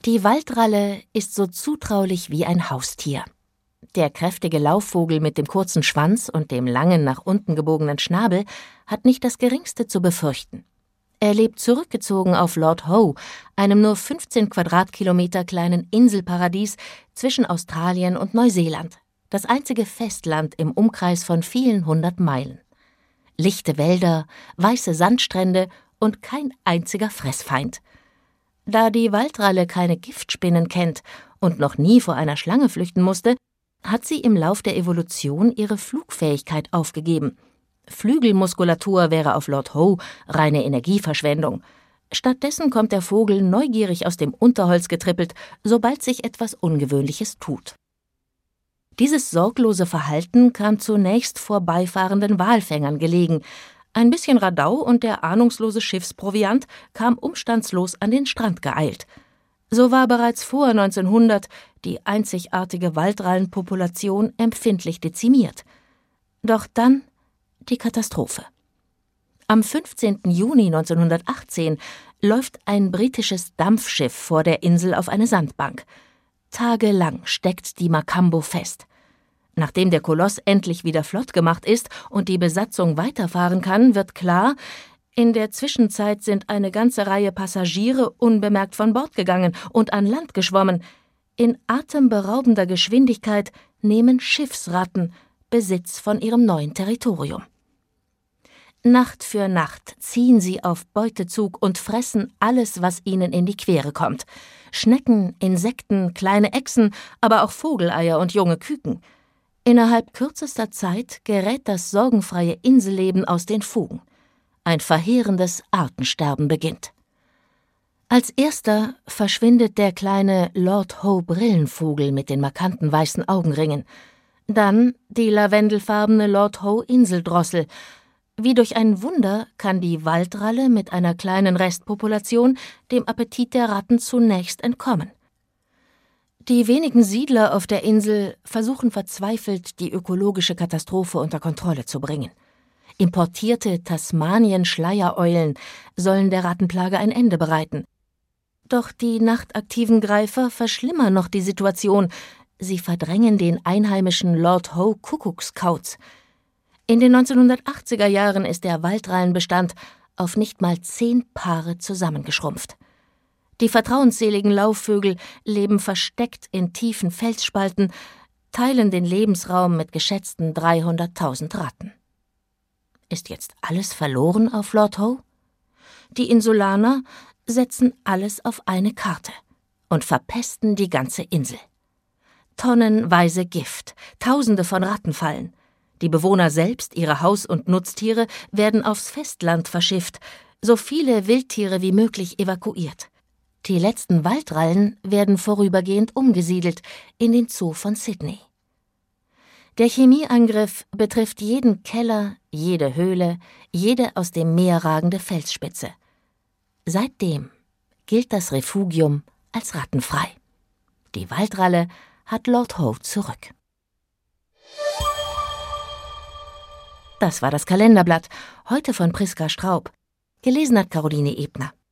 Die Waldralle ist so zutraulich wie ein Haustier. Der kräftige Laufvogel mit dem kurzen Schwanz und dem langen, nach unten gebogenen Schnabel hat nicht das Geringste zu befürchten. Er lebt zurückgezogen auf Lord Howe, einem nur 15 Quadratkilometer kleinen Inselparadies zwischen Australien und Neuseeland, das einzige Festland im Umkreis von vielen 100 Meilen. Lichte Wälder, weiße Sandstrände und kein einziger Fressfeind. Da die Waldralle keine Giftspinnen kennt und noch nie vor einer Schlange flüchten musste, hat sie im Lauf der Evolution ihre Flugfähigkeit aufgegeben. Flügelmuskulatur wäre auf Lord Howe reine Energieverschwendung. Stattdessen kommt der Vogel neugierig aus dem Unterholz getrippelt, sobald sich etwas Ungewöhnliches tut. Dieses sorglose Verhalten kam zunächst vorbeifahrenden Walfängern gelegen. Ein bisschen Radau und der ahnungslose Schiffsproviant kam umstandslos an den Strand geeilt. So war bereits vor 1900 die einzigartige Waldrallenpopulation empfindlich dezimiert. Doch dann die Katastrophe. Am 15. Juni 1918 läuft ein britisches Dampfschiff vor der Insel auf eine Sandbank. Tagelang steckt die Macambo fest. Nachdem der Koloss endlich wieder flott gemacht ist und die Besatzung weiterfahren kann, wird klar, in der Zwischenzeit sind eine ganze Reihe Passagiere unbemerkt von Bord gegangen und an Land geschwommen. In atemberaubender Geschwindigkeit nehmen Schiffsratten Besitz von ihrem neuen Territorium. Nacht für Nacht ziehen sie auf Beutezug und fressen alles, was ihnen in die Quere kommt. Schnecken, Insekten, kleine Echsen, aber auch Vogeleier und junge Küken. Innerhalb kürzester Zeit gerät das sorgenfreie Inselleben aus den Fugen. Ein verheerendes Artensterben beginnt. Als erster verschwindet der kleine Lord Howe Brillenvogel mit den markanten weißen Augenringen. Dann die lavendelfarbene Lord Howe Inseldrossel. Wie durch ein Wunder kann die Waldralle mit einer kleinen Restpopulation dem Appetit der Ratten zunächst entkommen. Die wenigen Siedler auf der Insel versuchen verzweifelt, die ökologische Katastrophe unter Kontrolle zu bringen. Importierte Tasmanien-Schleiereulen sollen der Rattenplage ein Ende bereiten. Doch die nachtaktiven Greifer verschlimmern noch die Situation. Sie verdrängen den einheimischen Lord Howe Kuckuckskauz. In den 1980er Jahren ist der Waldrallenbestand auf nicht mal 10 Paare zusammengeschrumpft. Die vertrauensseligen Laufvögel leben versteckt in tiefen Felsspalten, teilen den Lebensraum mit geschätzten 300.000 Ratten. Ist jetzt alles verloren auf Lord Howe? Die Insulaner setzen alles auf eine Karte und verpesten die ganze Insel. Tonnenweise Gift, Tausende von Rattenfallen. Die Bewohner selbst, ihre Haus- und Nutztiere werden aufs Festland verschifft, so viele Wildtiere wie möglich evakuiert. Die letzten Waldrallen werden vorübergehend umgesiedelt in den Zoo von Sydney. Der Chemieangriff betrifft jeden Keller, jede Höhle, jede aus dem Meer ragende Felsspitze. Seitdem gilt das Refugium als rattenfrei. Die Waldralle hat Lord Howe zurück. Das war das Kalenderblatt, heute von Priska Straub. Gelesen hat Caroline Ebner.